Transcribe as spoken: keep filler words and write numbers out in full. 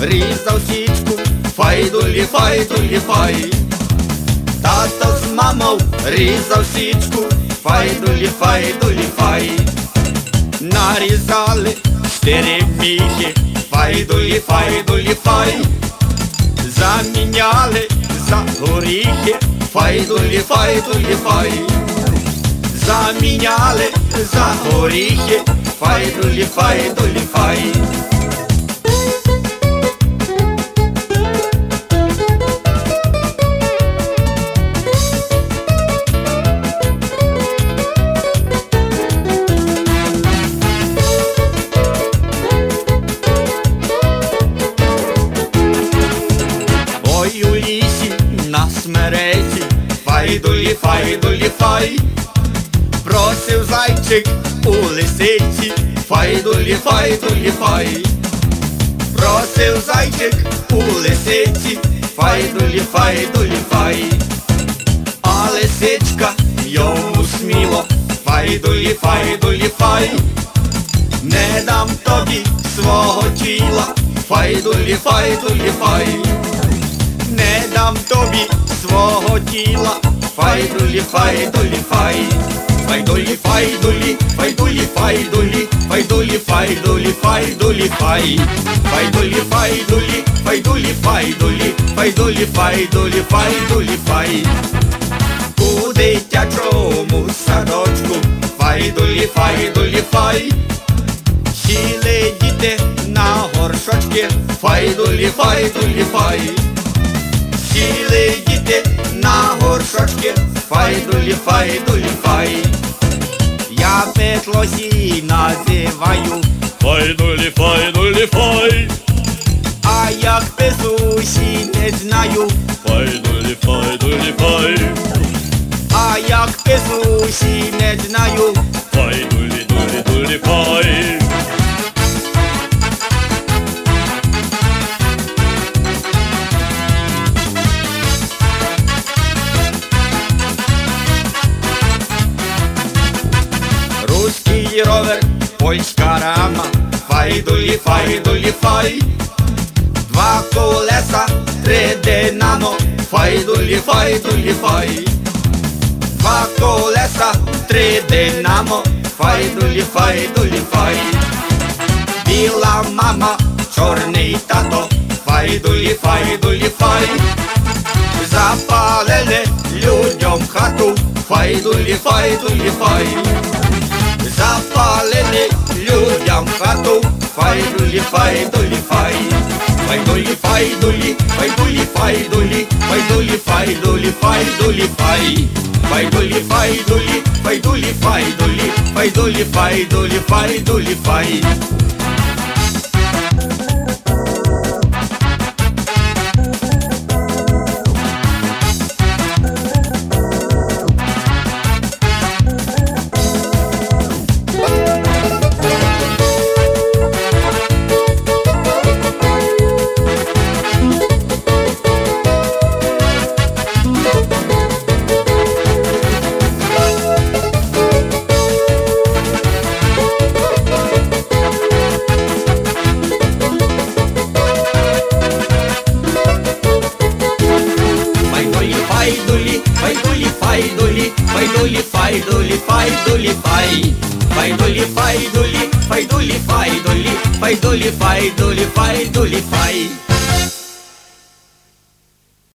різав січку, файдулі, файдулі, фай. Тато з мамою різав січку, файдулі, файдулі, фай. Нарізали чотири міхи, файдулі, файдулі, фай. Заміняли за горіхи, файдулі, файдулі, фай. Заміняли за горіхи, файдулі, файдулі, фай. Ой, у лісі на смереці, файдулі, файдулі, фай. Просив зайчик у лисиці, файдулі, файдулі, фай. Просив зайчик у лисиці, файдулі, файдулі, фай. А лисичка йому сміло, файдулі, файдулі, фай. Не дам тобі свого тіла, файдулі, файдулі, фай. Не дам тобі свого тіла, файдулі, файдулі, фай. Файдулі, файдулі, файдулі, файдулі, файдулі, файдулі, файдулі, фай. Файдулі, файдулі, файдулі, файдулі, файдулі, файдулі, файдулі, фай. У дитячому садочку, файдулі, файдулі, фай. Сіли діти на горшочки, файдулі, файдулі, фай. Сіли діти на горшочки, файдулі, файдулі, фай. Я Петлосій називаю, Файдулі, файдулі, фай. а як писусі не знаю, Файдулі, файдулі, фай. а як писусі не знаю. Файдулі, дулі, дулі, фай. Руський ровер, польська рама, файдулі, файдулі, фай. Два колеса, три динамо, файдулі, файдулі, фай. Два колеса, три динамо, файдулі, файдулі, фай. Біла мама, чорний тато, файдулі, файдулі, фай. Запалили людям хату, файдулі, файдулі, фай. Запалили людям хату, файдулі, файдулі, фай. Файдулі, файдулі, файдулі, файдулі, файдулі, файдулі, файдулі, фай. Файдулі, файдулі, файдулі, файдулі, файдулі, файдулі, файдулі, фай. Файдулі, файдулі, файдулі, файдулі, файдулі, файдулі, фай. Файдулі, файдулі, файдулі, файдулі, файдулі, файдулі, файдулі, фай.